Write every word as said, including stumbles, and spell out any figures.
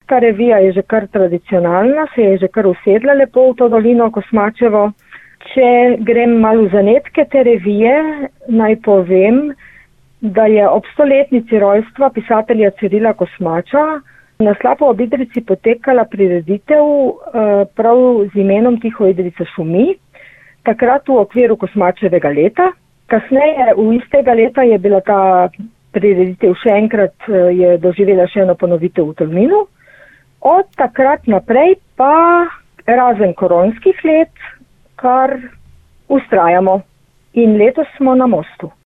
Ta revija je že kar tradicionalna, se je že kar usedla lepo v to dolino Kosmačevo. Če grem malo v zanetke te revije, naj povem, da je ob stoletnici rojstva pisatelja Cirila Kosmača na Slapo ob Idrijci potekala prireditev eh, prav z imenom Tiho Idrijca šumi, takrat v okviru Kosmačevega leta. Kasneje, v istega leta je bila ta prireditev še enkrat, eh, je doživela še eno ponovitev v Tolminu. Od takrat naprej pa razen koronskih let, kar ustrajamo. In letos smo na Mostu.